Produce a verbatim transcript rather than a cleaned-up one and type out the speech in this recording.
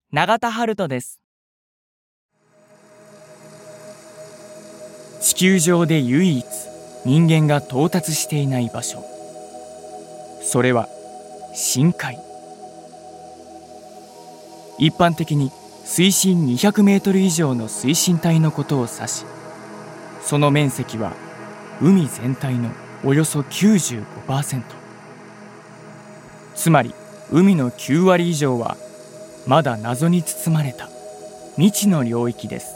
永田春人です。地球上で唯一人間が到達していない場所、それは深海。一般的に水深にひゃくメートル以上の水深帯のことを指し、その面積は海全体のおよそ きゅうじゅうごパーセント。つまり海のきゅうわり以上はまだ謎に包まれた未知の領域です。